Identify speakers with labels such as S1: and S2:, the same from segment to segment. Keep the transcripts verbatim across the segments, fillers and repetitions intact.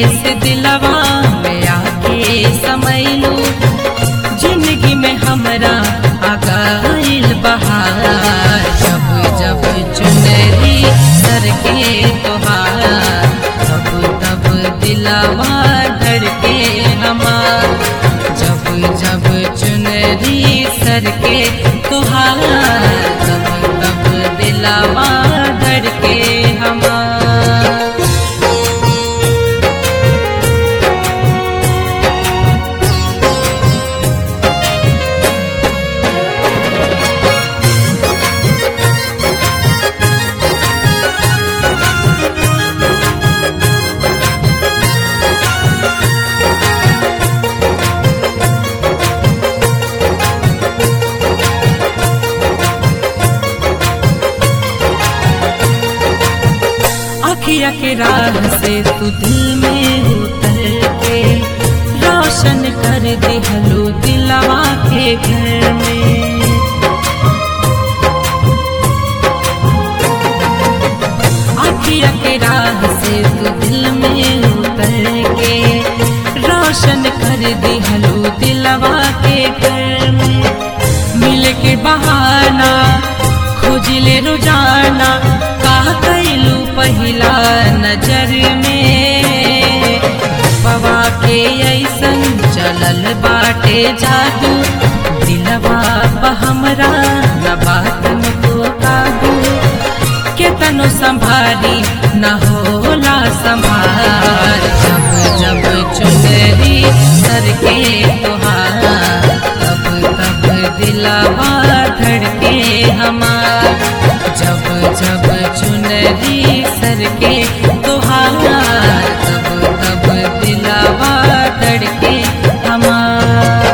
S1: से दिलवा में आके समैलू, जिंदगी में हमरा आ गइल बहार। जब जब चुनरी सर के तोहार, तब तब दिलवा धड़के हमार। जब जब चुनरी सर के तोहार, तब तब दिलवा धड़के हमार। अखिया के राह से तू दिल में उतर के, रोशन कर दिहलो दिलवा के घर में। अखिया के राह से तू दिल में उतर के, रोशन कर दिहलो दिलवा के घर में। मिल के बहाना खोजिले रोजाना, कहा कैलू पहिला नजर में। पवा के ऐसन चलल बाटे जादू, दिलवा पर हमरा न बातन को काबू। केतनो संभारी न होला संभार। जब जब चुनरी सर के तोहार, तब तब दिलवा धड़के हमार। जब जब चुनरी सर के तोहार, तब तब दिलवा धड़के हमार।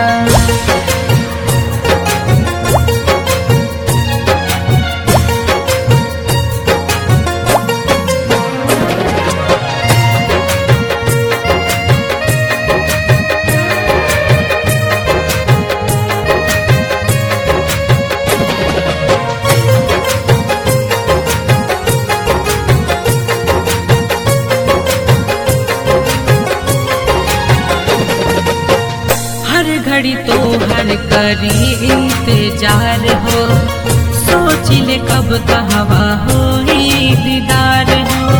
S1: घड़ी तो हर करी इंतजार हो, सोचिले कब कहवा हो ही दीदार हो।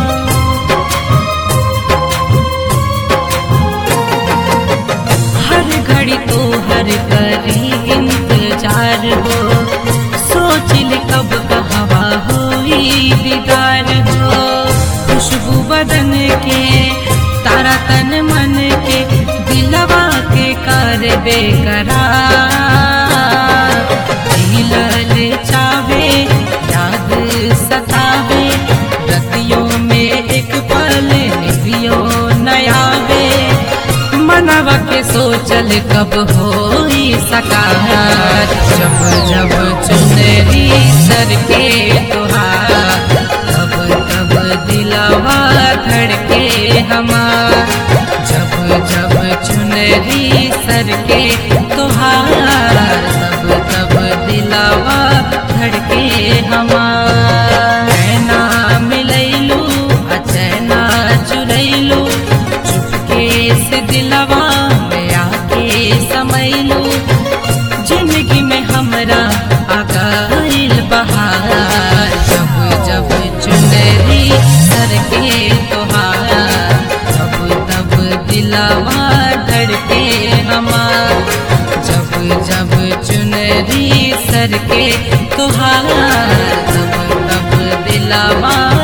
S1: हर घड़ी तो हर करी इंतजार हो, सोचिले कब कहवा हो ही दीदार हो। खुशबू बदन के तारा तन मन के, दिलवा के कर बेकरार। दिलल चावे याद सतावे, रतियों में एक पल निभियो नयावे। मनवा के सोचल कब होई सकार। जब जब चुनरी सर के तोहार, तब तब दिलवा धड़के हमार। जब जब चुनरी सर के तोहार, तब तब दिलवा धड़के हमार। चैना मिलैलू अचैना चुरैलू, चुपके से दिलवा में आके समैलू। जिंदगी में हमरा आ गइल बहार। जब जब चुनरी सर के तोहार, तब तब दिलवा धड़के हमार। जब जब चुनरी सर के तोहार, तब तब दिलवा